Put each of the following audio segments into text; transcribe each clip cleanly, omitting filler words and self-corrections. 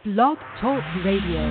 Blog Talk Radio.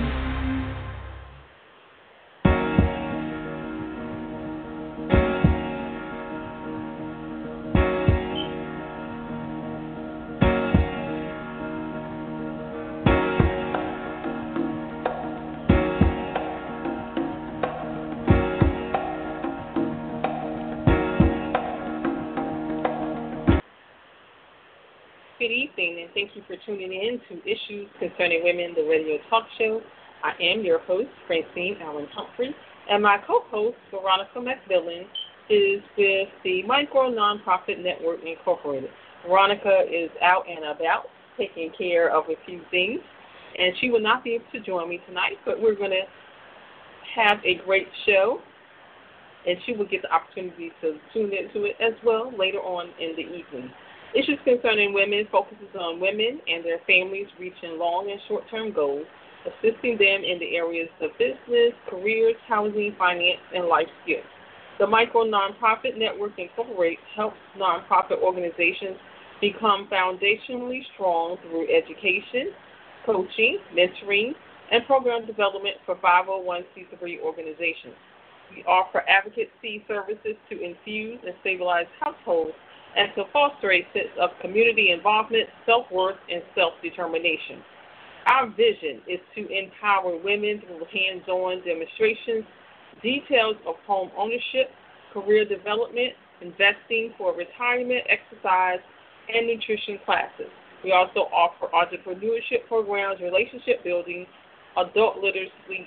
Good evening, and thank you for tuning in to Issues Concerning Women, the radio talk show. I am your host, Francine Allen Humphrey, and my co-host, Veronica McMillan, is with the Micro Nonprofit Network Incorporated. Veronica is out and about taking care of a few things, and she will not be able to join me tonight, but we're going to have a great show, and she will get the opportunity to tune into it as well later on in the evening. Issues Concerning Women focuses on women and their families reaching long and short-term goals, assisting them in the areas of business, careers, housing, finance, and life skills. The Micro Nonprofit Network Incorporated helps nonprofit organizations become foundationally strong through education, coaching, mentoring, and program development for 501c3 organizations. We offer advocacy services to infuse and stabilize households and to foster a sense of community involvement, self-worth, and self-determination. Our vision is to empower women through hands-on demonstrations, details of home ownership, career development, investing for retirement, exercise, and nutrition classes. We also offer entrepreneurship programs, relationship building, adult literacy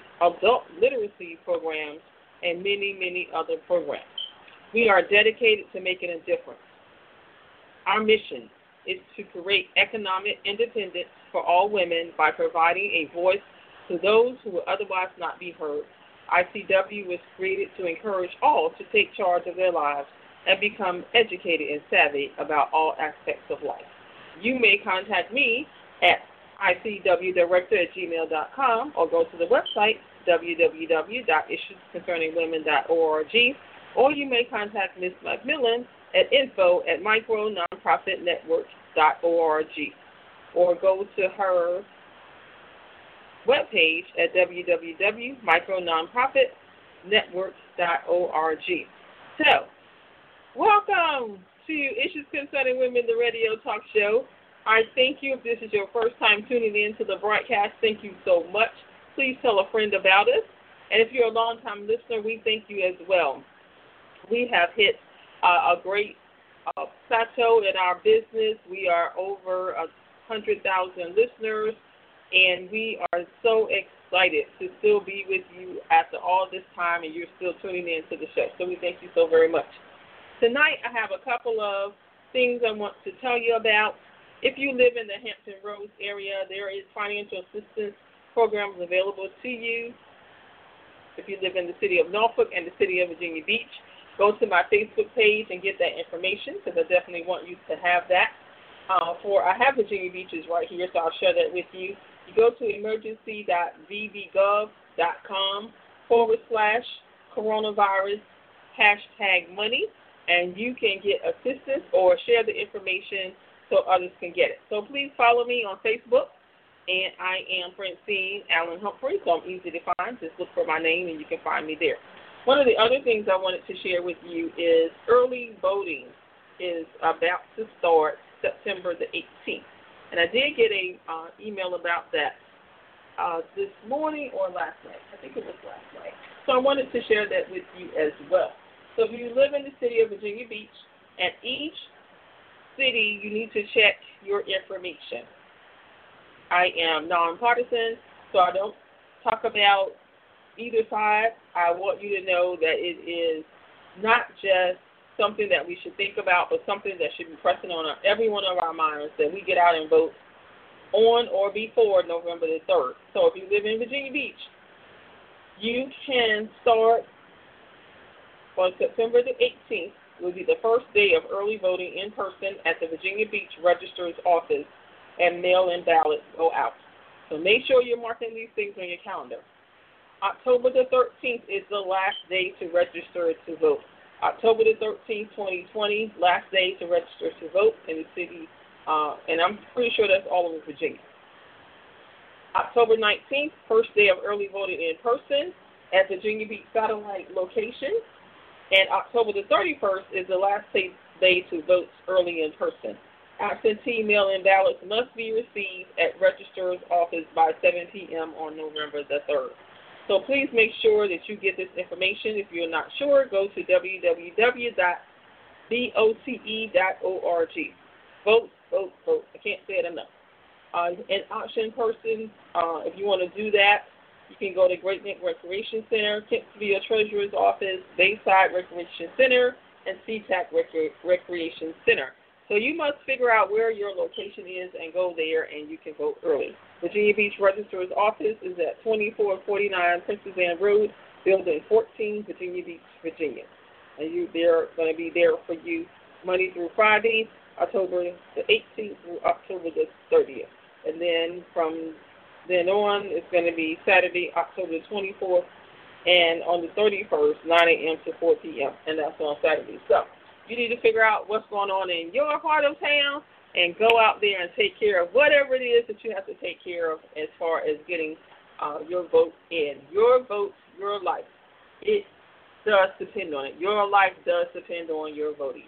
programs, and many, many other programs. We are dedicated to making a difference. Our mission is to create economic independence for all women by providing a voice to those who would otherwise not be heard. ICW was created to encourage all to take charge of their lives and become educated and savvy about all aspects of life. You may contact me at icwdirector@gmail.com or go to the website www.issuesconcerningwomen.org, or you may contact Ms. McMillan at info@micrononprofitnetwork.org, or go to her webpage at www.micrononprofitnetwork.org. So, welcome to Issues Concerning Women, the radio talk show. I thank you. If this is your first time tuning in to the broadcast, thank you so much. Please tell a friend about us. And if you're a long-time listener, we thank you as well. We have hit a great plateau in our business. We are over 100,000 listeners, and we are so excited to still be with you after all this time, and you're still tuning in to the show. So we thank you so very much. Tonight I have a couple of things I want to tell you about. If you live in the Hampton Roads area, there is financial assistance programs available to you. If you live in the city of Norfolk and the city of Virginia Beach, go to my Facebook page and get that information, because I definitely want you to have that. I have Virginia Beaches right here, so I'll share that with you. You go to emergency.vvgov.com/coronavirus#money, and you can get assistance or share the information so others can get it. So please follow me on Facebook, and I am Francine Allen Humphrey, so I'm easy to find. Just look for my name, and you can find me there. One of the other things I wanted to share with you is early voting is about to start September the 18th. And I did get a email about that this morning or last night. I think it was last night. So I wanted to share that with you as well. So if you live in the city of Virginia Beach, at each city you need to check your information. I am nonpartisan, so I don't talk about either side. I want you to know that it is not just something that we should think about, but something that should be pressing on every one of our minds, that we get out and vote on or before November the 3rd. So if you live in Virginia Beach, you can start on September the 18th. It will be the first day of early voting in person at the Virginia Beach Registrar's office, and mail-in ballots go out. So make sure you're marking these things on your calendar. October the 13th is the last day to register to vote. October the 13th, 2020, last day to register to vote in the city, and I'm pretty sure that's all over Virginia. October 19th, first day of early voting in person at Virginia Beach Satellite location. And October the 31st is the last day to vote early in person. Absentee mail-in ballots must be received at registrar's office by 7 p.m. on November the 3rd. So please make sure that you get this information. If you're not sure, go to www.vote.org. Vote, vote, vote. I can't say it enough. An option person, if you want to do that, you can go to Great Neck Recreation Center, Kempsville Treasurer's Office, Bayside Recreation Center, and SeaTac Recreation Center. So you must figure out where your location is and go there, and you can vote early. Virginia Beach Registrar's Office is at 2449 Princess Anne Road, Building 14, Virginia Beach, Virginia. And they're going to be there for you Monday through Friday, October the 18th through October the 30th. And then from then on, it's going to be Saturday, October 24th, and on the 31st, 9 a.m. to 4 p.m., and that's on Saturday. So you need to figure out what's going on in your part of town and go out there and take care of whatever it is that you have to take care of as far as getting your vote in. Your vote, your life. It does depend on it. Your life does depend on your voting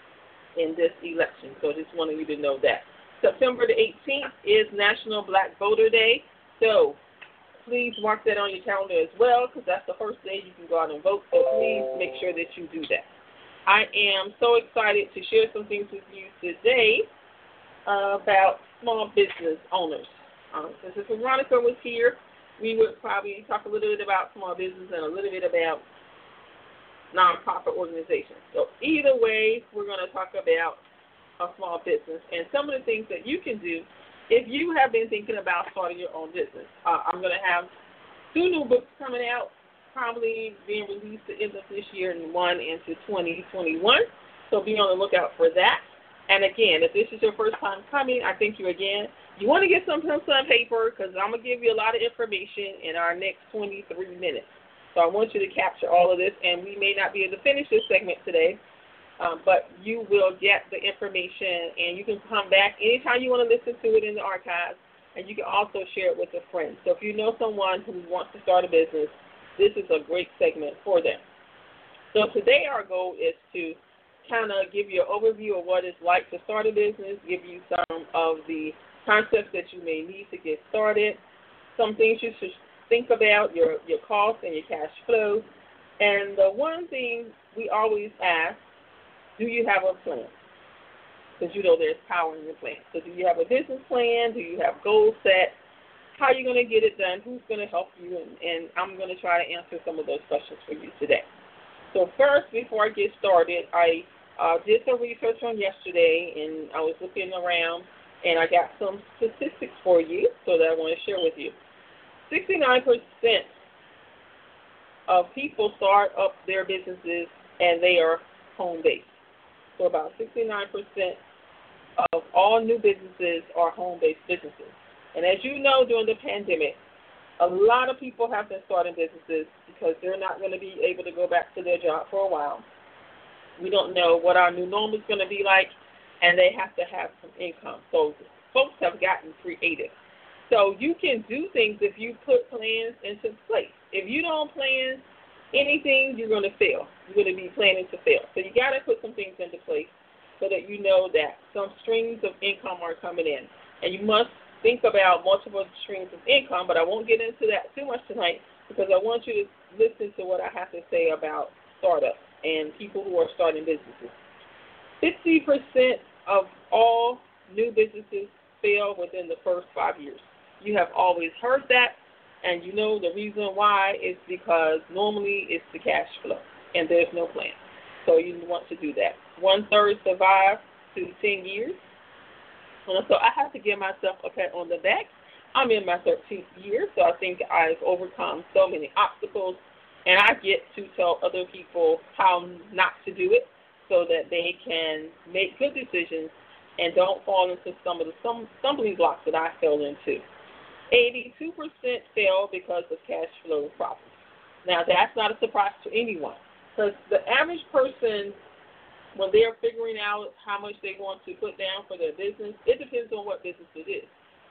in this election. So I just wanted you to know that. September the 18th is National Black Voter Day. So please mark that on your calendar as well, because that's the first day you can go out and vote. So please make sure that you do that. I am so excited to share some things with you today about small business owners. Since if Veronica was here, we would probably talk a little bit about small business and a little bit about nonprofit organizations. So either way, we're going to talk about a small business and some of the things that you can do if you have been thinking about starting your own business. I'm going to have 2 new books coming out, probably being released at the end of this year and one into 2021. So be on the lookout for that. And again, if this is your first time coming, I thank you again. You want to get some pencil and paper, because I'm going to give you a lot of information in our next 23 minutes. So I want you to capture all of this, and we may not be able to finish this segment today, but you will get the information, and you can come back anytime you want to listen to it in the archives, and you can also share it with a friend. So if you know someone who wants to start a business, this is a great segment for them. So today our goal is to kind of give you an overview of what it's like to start a business, give you some of the concepts that you may need to get started, some things you should think about, your costs and your cash flow. And the one thing we always ask, do you have a plan? Because you know there's power in your plan. So do you have a business plan? Do you have goals set? How are you going to get it done? Who's going to help you? And I'm going to try to answer some of those questions for you today. So first, before I get started, I did some research on yesterday, and I was looking around, and I got some statistics for you so that I want to share with you. 69% of people start up their businesses, and they are home-based. So about 69% of all new businesses are home-based businesses. And as you know, during the pandemic, a lot of people have been starting businesses because they're not going to be able to go back to their job for a while. We don't know what our new normal is going to be like, and they have to have some income. So folks have gotten creative. So you can do things if you put plans into place. If you don't plan anything, you're going to fail. You're going to be planning to fail. So you got to put some things into place so that you know that some streams of income are coming in. And you must think about multiple streams of income, but I won't get into that too much tonight because I want you to listen to what I have to say about startups and people who are starting businesses. 50% of all new businesses fail within the first 5 years. You have always heard that, and you know the reason why is because normally it's the cash flow, and there's no plan. So you want to do that. 1/3 survive to 10 years. So I have to give myself a pat on the back. I'm in my 13th year, so I think I've overcome so many obstacles, and I get to tell other people how not to do it so that they can make good decisions and don't fall into some of the stumbling blocks that I fell into. 82% fail because of cash flow problems. Now, that's not a surprise to anyone because the average person, when they're figuring out how much they want to put down for their business, it depends on what business it is.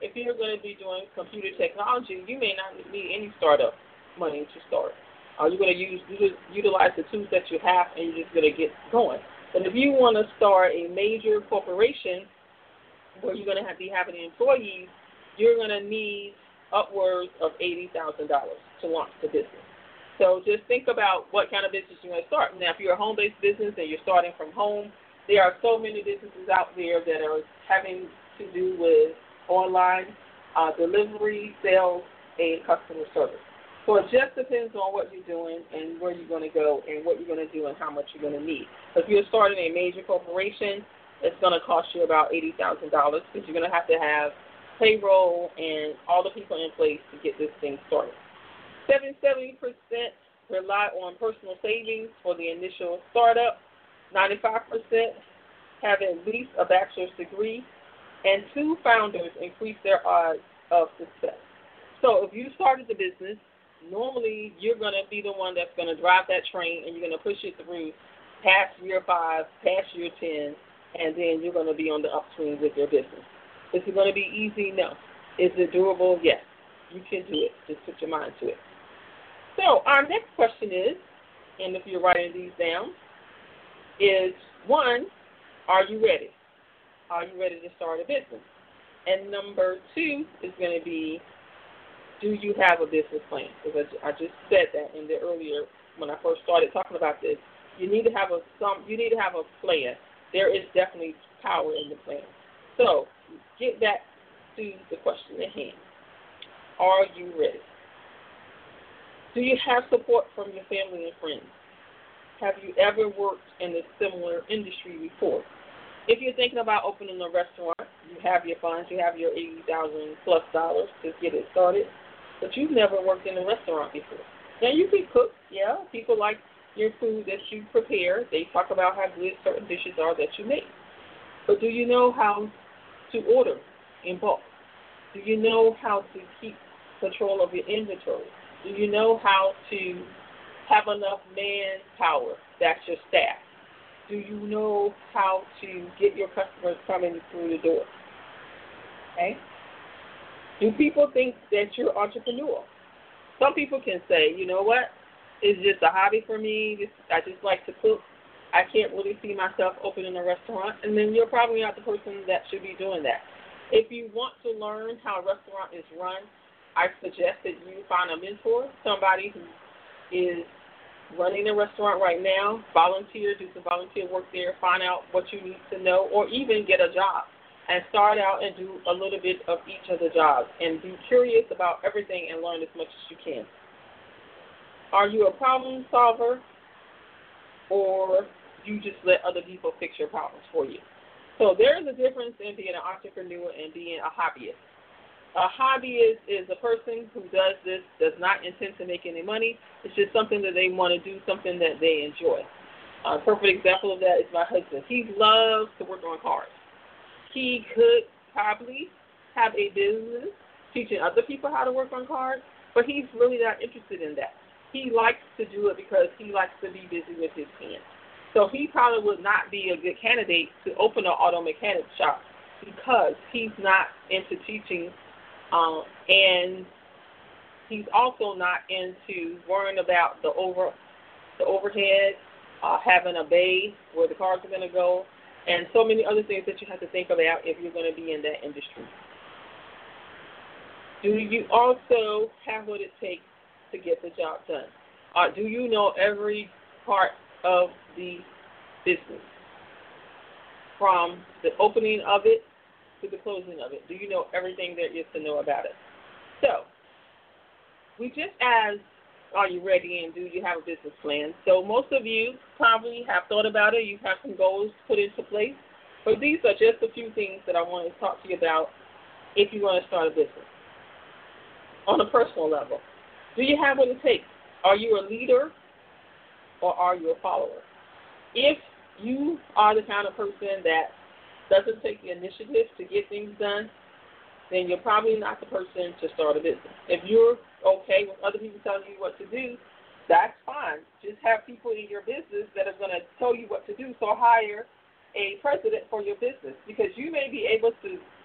if you're going to be doing computer technology, you may not need any startup money to start. You're going to utilize the tools that you have, and you're just going to get going. But if you want to start a major corporation where you're going to be having employees, you're going to need upwards of $80,000 to launch the business. So just think about what kind of business you're going to start. Now, if you're a home-based business and you're starting from home, there are so many businesses out there that are having to do with online delivery, sales, and customer service. So it just depends on what you're doing and where you're going to go and what you're going to do and how much you're going to need. If you're starting a major corporation, it's going to cost you about $80,000 because you're going to have payroll and all the people in place to get this thing started. 70% rely on personal savings for the initial startup. 95% have at least a bachelor's degree, and 2 founders increase their odds of success. So if you started the business, normally you're going to be the one that's going to drive that train, and you're going to push it through past year 5, past year 10, and then you're going to be on the upswing with your business. Is it going to be easy? No. Is it doable? Yes. You can do it. Just put your mind to it. So our next question is, and if you're writing these down, is 1, are you ready? Are you ready to start a business? And number 2 is going to be, do you have a business plan? Because I just said that in the earlier, when I first started talking about this, you need to have a plan. There is definitely power in the plan. So get back to the question at hand. Are you ready? Do you have support from your family and friends? Have you ever worked in a similar industry before? If you're thinking about opening a restaurant, you have your funds, you have your $80,000 plus to get it started, but you've never worked in a restaurant before. Now, you can cook, yeah. People like your food that you prepare. They talk about how good certain dishes are that you make. But do you know how to order in bulk? Do you know how to keep control of your inventory? Do you know how to have enough manpower? That's your staff. Do you know how to get your customers coming through the door? Okay? Do people think that you're entrepreneurial? Some people can say, you know what, it's just a hobby for me. I just like to cook. I can't really see myself opening a restaurant. And then you're probably not the person that should be doing that. If you want to learn how a restaurant is run, I suggest that you find a mentor, somebody who is running a restaurant right now, volunteer, do some volunteer work there, find out what you need to know, or even get a job and start out and do a little bit of each of the jobs and be curious about everything and learn as much as you can. Are you a problem solver, or you just let other people fix your problems for you? So there is a difference in being an entrepreneur and being a hobbyist. A hobbyist is a person who does this, does not intend to make any money. It's just something that they want to do, something that they enjoy. A perfect example of that is my husband. He loves to work on cars. He could probably have a business teaching other people how to work on cars, but he's really not interested in that. He likes to do it because he likes to be busy with his hands. So he probably would not be a good candidate to open an auto mechanic shop because he's not into teaching, and he's also not into worrying about the overhead, having a bay where the cars are going to go, and so many other things that you have to think about if you're going to be in that industry. Do you also have what it takes to get the job done? Do you know every part of the business, from the opening of it to the closing of it? Do you know everything there is to know about it? So, we just asked, are you ready, and do you have a business plan? So most of you probably have thought about it. You have some goals put into place. But these are just a few things that I want to talk to you about if you want to start a business. On a personal level, do you have what it takes? Are you a leader, or are you a follower? If you are the kind of person that doesn't take the initiative to get things done, then you're probably not the person to start a business. If you're okay with other people telling you what to do, that's fine. Just have people in your business that are going to tell you what to do. So hire a president for your business, because you may be able to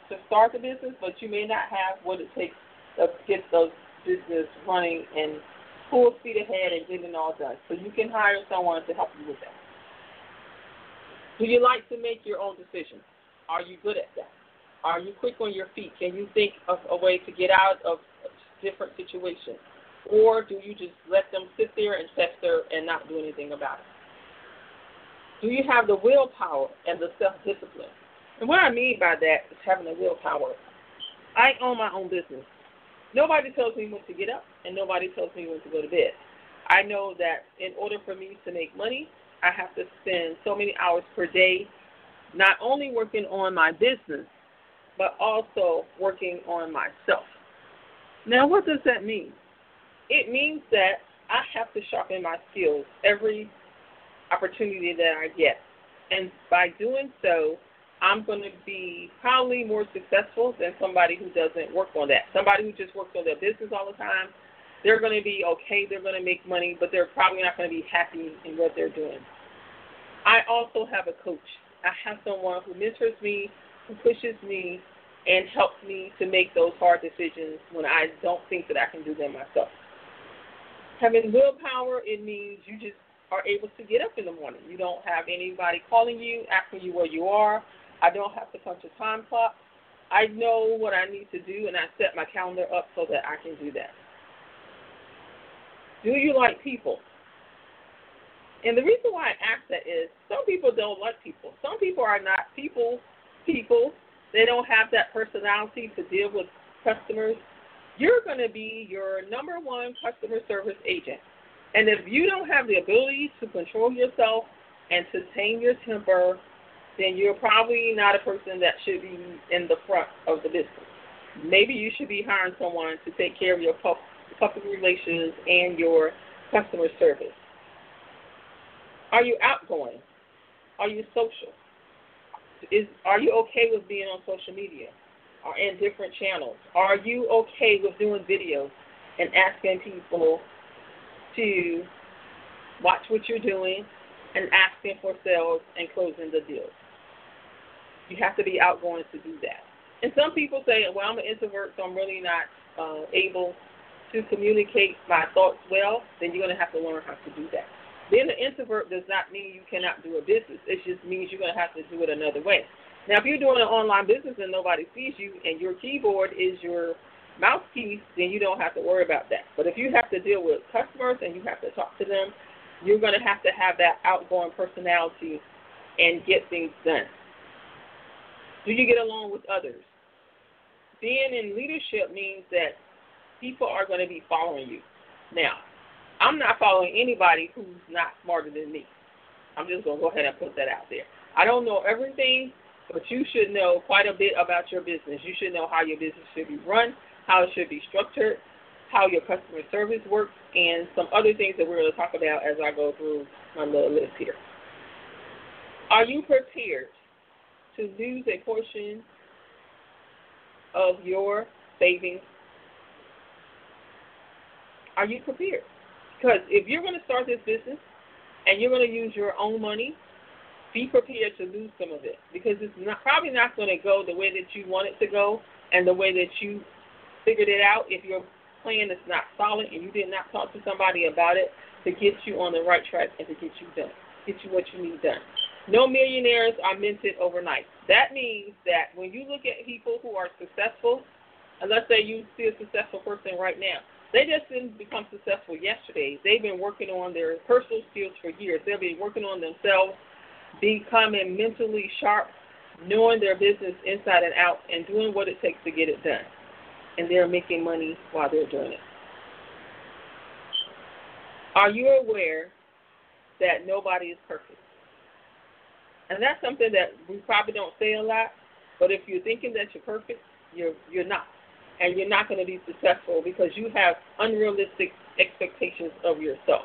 to start the business, but you may not have what it takes to get the business running and full speed ahead and getting it all done. So you can hire someone to help you with that. Do you like to make your own decisions? Are you good at that? Are you quick on your feet? Can you think of a way to get out of different situations? Or do you just let them sit there and fester and not do anything about it? Do you have the willpower and the self-discipline? And what I mean by that is having the willpower. I own my own business. Nobody tells me when to get up, and nobody tells me when to go to bed. I know that in order for me to make money, I have to spend so many hours per day not only working on my business, but also working on myself. Now, what does that mean? It means that I have to sharpen my skills every opportunity that I get. And by doing so, I'm going to be probably more successful than somebody who doesn't work on that. Somebody who just works on their business all the time, they're going to be okay, they're going to make money, but they're probably not going to be happy in what they're doing. I also have a coach. I have someone who mentors me, who pushes me, and helps me to make those hard decisions when I don't think that I can do them myself. Having willpower, it means you just are able to get up in the morning. You don't have anybody calling you, asking you where you are. I don't have to punch a time clock. I know what I need to do, and I set my calendar up so that I can do that. Do you like people? And the reason why I ask that is some people don't like people. Some people are not people. They don't have that personality to deal with customers. You're going to be your number one customer service agent. And if you don't have the ability to control yourself and to tame your temper, then you're probably not a person that should be in the front of the business. Maybe you should be hiring someone to take care of your public relations and your customer service. Are you outgoing? Are you social? Are you okay with being on social media or in different channels? Are you okay with doing videos and asking people to watch what you're doing and asking for sales and closing the deals? You have to be outgoing to do that. And some people say, well, I'm an introvert, so I'm really not able to communicate my thoughts well. Then you're going to have to learn how to do that. Being an introvert does not mean you cannot do a business. It just means you're going to have to do it another way. Now, if you're doing an online business and nobody sees you and your keyboard is your mouthpiece, then you don't have to worry about that. But if you have to deal with customers and you have to talk to them, you're going to have that outgoing personality and get things done. Do you get along with others? Being in leadership means that people are going to be following you. Now, I'm not following anybody who's not smarter than me. I'm just going to go ahead and put that out there. I don't know everything, but you should know quite a bit about your business. You should know how your business should be run, how it should be structured, how your customer service works, and some other things that we're going to talk about as I go through my little list here. Are you prepared to lose a portion of your savings? Are you prepared? Because if you're going to start this business and you're going to use your own money, be prepared to lose some of it, because it's probably not going to go the way that you want it to go and the way that you figured it out if your plan is not solid and you did not talk to somebody about it to get you on the right track and to get you done, get you what you need done. No millionaires are minted overnight. That means that when you look at people who are successful, and let's say you see a successful person right now, they just didn't become successful yesterday. They've been working on their personal skills for years. They've been working on themselves, becoming mentally sharp, knowing their business inside and out, and doing what it takes to get it done. And they're making money while they're doing it. Are you aware that nobody is perfect? And that's something that we probably don't say a lot, but if you're thinking that you're perfect, you're not. And you're not going to be successful because you have unrealistic expectations of yourself.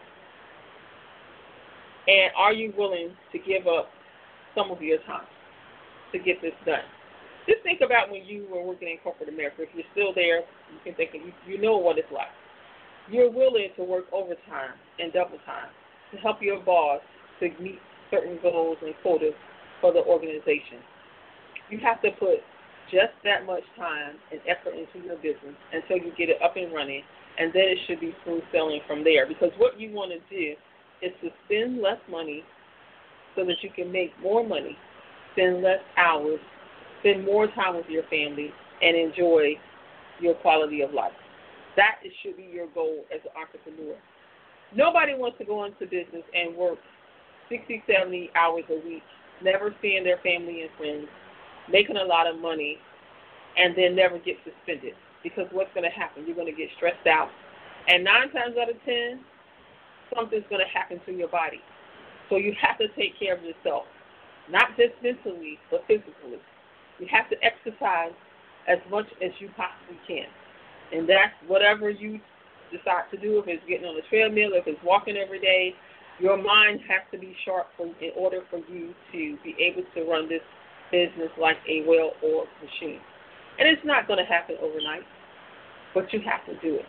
And are you willing to give up some of your time to get this done? Just think about when you were working in corporate America. If you're still there, you can think you know what it's like. You're willing to work overtime and double time to help your boss to meet certain goals and quotas for the organization. You have to put just that much time and effort into your business until you get it up and running, and then it should be smooth sailing from there. Because what you want to do is to spend less money so that you can make more money, spend less hours, spend more time with your family, and enjoy your quality of life. That should be your goal as an entrepreneur. Nobody wants to go into business and work 60, 70 hours a week, never seeing their family and friends, making a lot of money, and then never get suspended. Because what's going to happen? You're going to get stressed out. And 9 times out of 10, something's going to happen to your body. So you have to take care of yourself, not just mentally, but physically. You have to exercise as much as you possibly can. And that's whatever you decide to do. If it's getting on the treadmill, if it's walking every day, your mind has to be sharp in order for you to be able to run this business like a well-oiled machine. And it's not going to happen overnight, but you have to do it.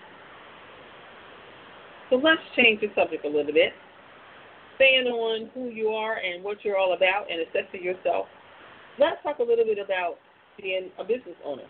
So let's change the subject a little bit. Staying on who you are and what you're all about and assessing yourself, let's talk a little bit about being a business owner.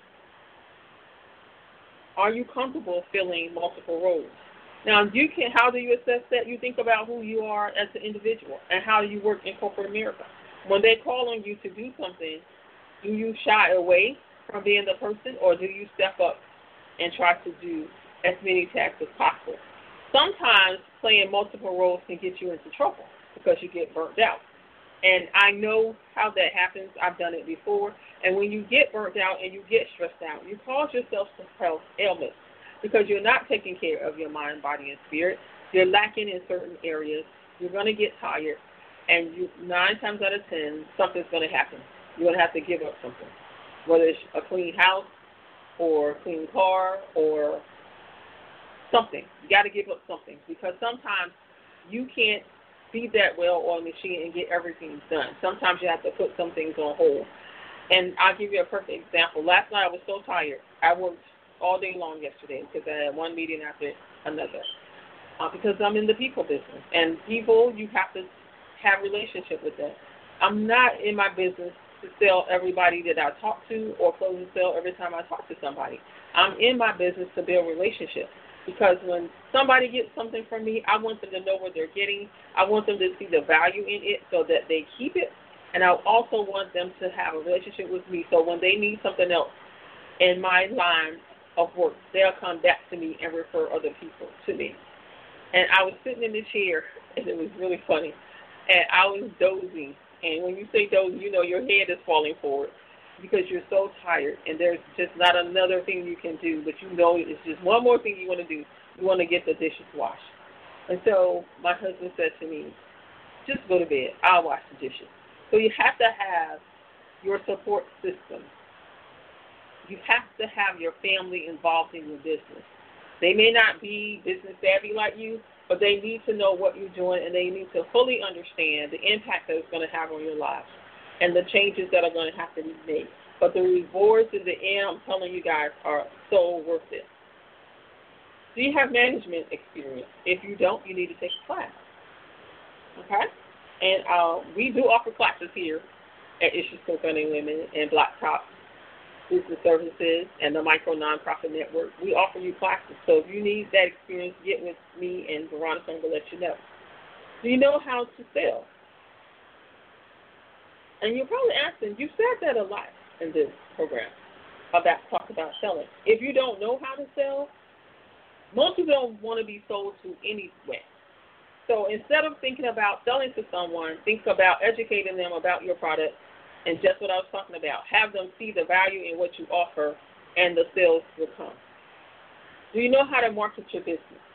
Are you comfortable filling multiple roles? Now, how do you assess that? You think about who you are as an individual and how you work in corporate America. When they call on you to do something, do you shy away from being the person, or do you step up and try to do as many tasks as possible? Sometimes playing multiple roles can get you into trouble because you get burnt out. And I know how that happens. I've done it before. And when you get burnt out and you get stressed out, you cause yourself some health ailments because you're not taking care of your mind, body, and spirit. You're lacking in certain areas. You're going to get tired. And 9 times out of 10, something's going to happen. You're going to have to give up something, whether it's a clean house or a clean car or something. You got to give up something because sometimes you can't be that well-oiled machine and get everything done. Sometimes you have to put some things on hold. And I'll give you a perfect example. Last night I was so tired. I worked all day long yesterday because I had one meeting after another because I'm in the people business. And people, you have to have a relationship with them. I'm not in my business to sell everybody that I talk to or close and sell every time I talk to somebody. I'm in my business to build relationships. Because when somebody gets something from me, I want them to know what they're getting. I want them to see the value in it so that they keep it. And I also want them to have a relationship with me so when they need something else in my line of work, they'll come back to me and refer other people to me. And I was sitting in the chair, and it was really funny. And I was dozing. And when you say dozing, you know your head is falling forward because you're so tired and there's just not another thing you can do, but you know it's just one more thing you want to do. You want to get the dishes washed. And so my husband said to me, just go to bed. I'll wash the dishes. So you have to have your support system. You have to have your family involved in your business. They may not be business savvy like you, but they need to know what you're doing and they need to fully understand the impact that it's going to have on your lives and the changes that are going to have to be made. But the rewards in the end, I'm telling you guys, are so worth it. Do you have management experience? If you don't, you need to take a class. Okay? And we do offer classes here at Issues Concerning Women and Blacktop Business Services and the Micro Nonprofit Network. We offer you classes. So if you need that experience, get with me and Veronica and we'll let you know. Do you know how to sell? And you're probably asking, you said that a lot in this program talk about selling. If you don't know how to sell, most people don't want to be sold to anyway. So instead of thinking about selling to someone, think about educating them about your product and just what I was talking about. Have them see the value in what you offer and the sales will come. Do you know how to market your business?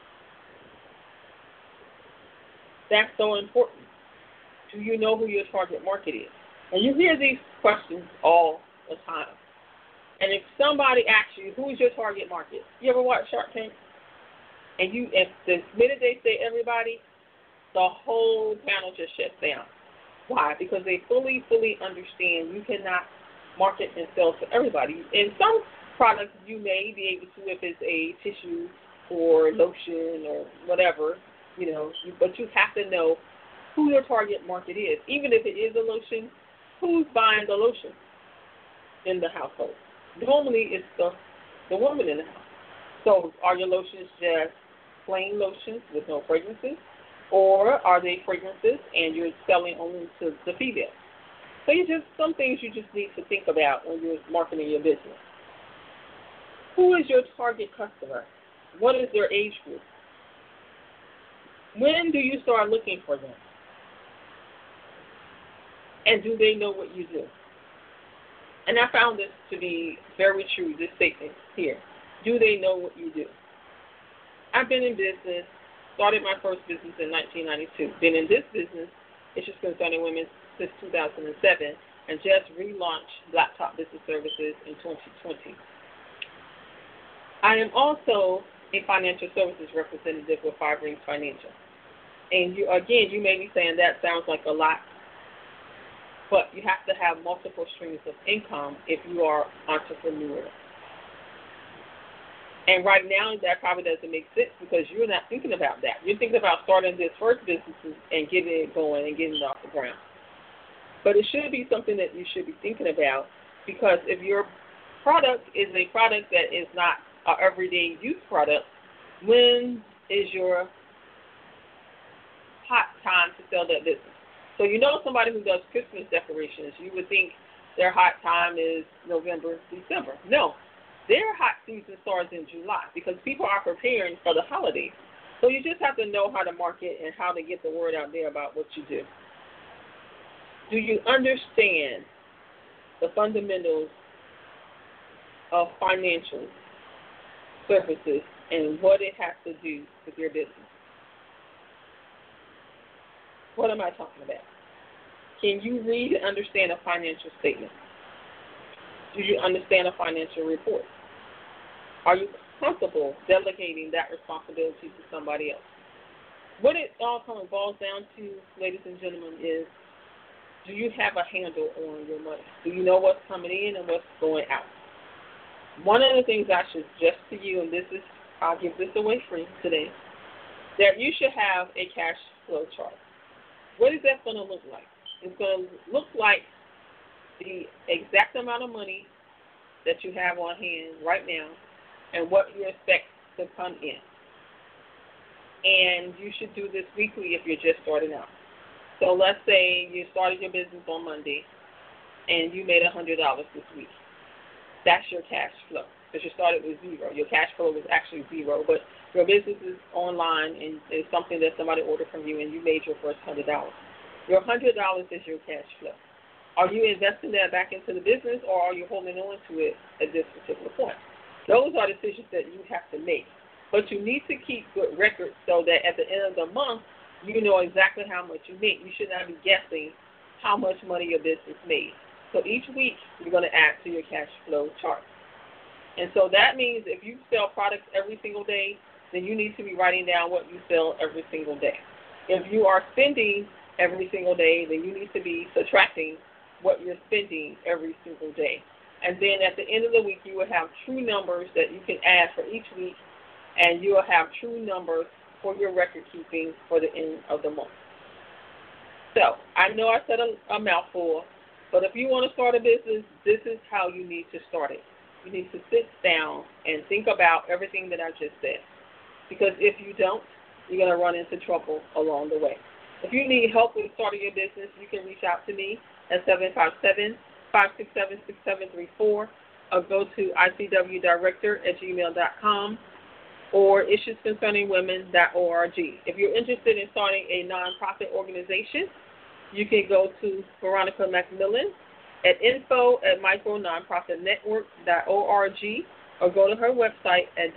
That's so important. Do you know who your target market is? And you hear these questions all the time. And if somebody asks you, who's your target market? You ever watch Shark Tank? And if the minute they say everybody, the whole panel just shuts down. Why? Because they fully understand you cannot market and sell to everybody. In some products you may be able to if it's a tissue or lotion or whatever, but you have to know who your target market is. Even if it is a lotion, who's buying the lotion in the household? Normally, it's the woman in the house. So, are your lotions just plain lotions with no fragrances, or are they fragrances and you're selling only to the female? So, you just some things you just need to think about when you're marketing your business. Who is your target customer? What is their age group? When do you start looking for them? And do they know what you do? And I found this to be very true, this statement here. Do they know what you do? I've been in business, started my first business in 1992. Been in this business, issues concerning women, since 2007, and just relaunched Blacktop Business Services in 2020. I am also a financial services representative with Five Rings Financial. And you may be saying that sounds like a lot, but you have to have multiple streams of income if you are entrepreneur. And right now, that probably doesn't make sense because you're not thinking about that. You're thinking about starting this first business and getting it going and getting it off the ground. But it should be something that you should be thinking about, because if your product is a product that is not an everyday use product, when is your hot time to sell that business? So you know somebody who does Christmas decorations, you would think their hot time is November, December. No, their hot season starts in July because people are preparing for the holidays. So you just have to know how to market and how to get the word out there about what you do. Do you understand the fundamentals of financial services and what it has to do with your business? What am I talking about? Can you read and understand a financial statement? Do you understand a financial report? Are you comfortable delegating that responsibility to somebody else? What it all kind of boils down to, ladies and gentlemen, is, do you have a handle on your money? Do you know what's coming in and what's going out? One of the things I should suggest to you, and I'll give this away free today, that you should have a cash flow chart. What is that going to look like? It's going to look like the exact amount of money that you have on hand right now and what you expect to come in. And you should do this weekly if you're just starting out. So let's say you started your business on Monday and you made $100 this week. That's your cash flow because you started with zero. Your cash flow was actually zero, but your business is online and it's something that somebody ordered from you and you made your first $100. Your $100 is your cash flow. Are you investing that back into the business or are you holding on to it at this particular point? Those are decisions that you have to make. But you need to keep good records so that at the end of the month, you know exactly how much you make. You should not be guessing how much money your business made. So each week, you're going to add to your cash flow chart. And so that means if you sell products every single day, then you need to be writing down what you sell every single day. If you are spending every single day, then you need to be subtracting what you're spending every single day. And then at the end of the week, you will have true numbers that you can add for each week, and you will have true numbers for your record keeping for the end of the month. So I know I said a mouthful, but if you want to start a business, this is how you need to start it. You need to sit down and think about everything that I just said. Because if you don't, you're going to run into trouble along the way. If you need help with starting your business, you can reach out to me at 757-567-6734 or go to icwdirector@gmail.com or issuesconcerningwomen.org. If you're interested in starting a nonprofit organization, you can go to Veronica McMillan at info@micrononprofitnetwork.org or go to her website at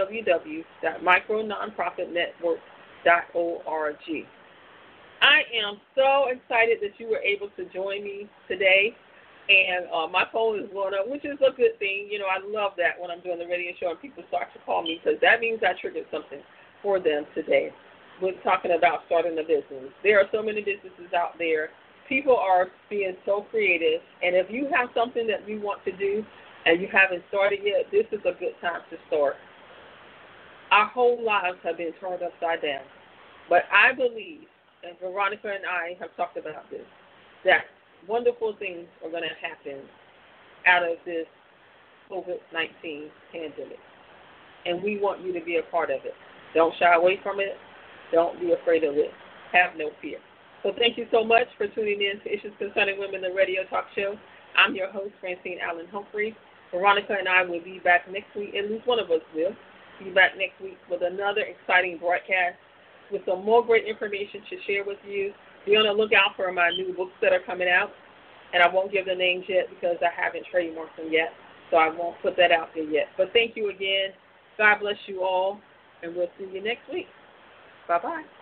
www.micrononprofitnetwork.org. I am so excited that you were able to join me today, and my phone is blowing up, which is a good thing. You know, I love that when I'm doing the radio show and people start to call me because that means I triggered something for them today. We're talking about starting a business. There are so many businesses out there. People are being so creative, and if you have something that you want to do and you haven't started yet, this is a good time to start. Our whole lives have been turned upside down, but I believe, and Veronica and I have talked about this, that wonderful things are going to happen out of this COVID-19 pandemic. And we want you to be a part of it. Don't shy away from it. Don't be afraid of it. Have no fear. So thank you so much for tuning in to Issues Concerning Women, the radio talk show. I'm your host, Francine Allen Humphrey. Veronica and I will be back next week. At least one of us will be back next week with another exciting broadcast with some more great information to share with you. Be on the lookout for my new books that are coming out. And I won't give the names yet because I haven't trademarked them yet. So I won't put that out there yet. But thank you again. God bless you all. And we'll see you next week. Bye-bye.